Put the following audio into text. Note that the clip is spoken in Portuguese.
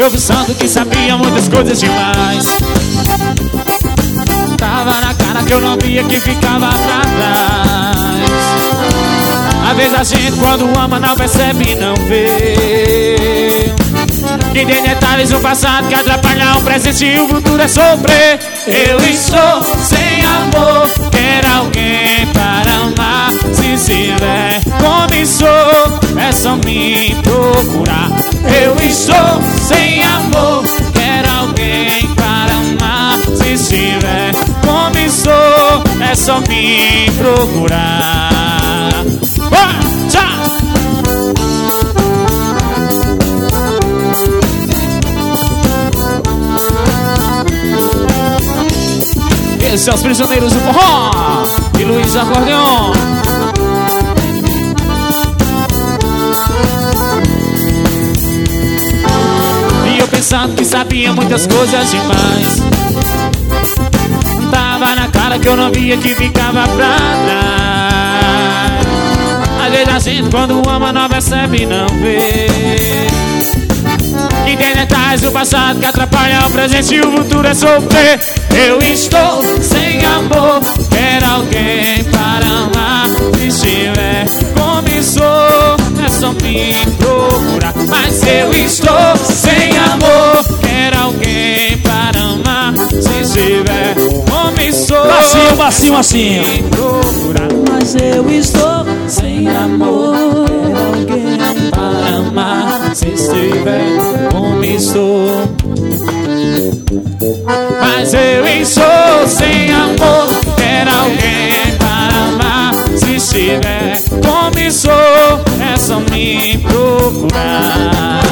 Eu pensando que sabia muitas coisas demais. Tava na cara que eu não via que ficava pra trás. Às vezes a gente quando ama não percebe e não vê que tem detalhes no passado que atrapalham o presente e o futuro é sofrer. Eu estou sem amor, quero alguém para amar. Se estiver como sou, é só me procurar. Eu estou sem amor, quero alguém para amar. Se estiver como sou, é só me procurar. Tchau! Esses são os prisioneiros do forró e Luiz Acordeon. E eu pensando que sabia muitas coisas demais. Tava na cara que eu não via que ficava pra trás. Às vezes a gente quando ama não percebe e não vê que tem detalhes do passado que atrapalham o presente e o futuro é sofrer. Eu estou sem amor, quero alguém para amar. Se estiver como sou, é só me procurar. Mas eu estou sem amor, quero alguém para amar. Se estiver como sou, macio, macio, macio. Me procurar. Mas eu estou sem amor, quero alguém para amar. Se estiver como estou. Mas eu estou sem amor, quero alguém para amar. Se estiver como sou, é só me procurar.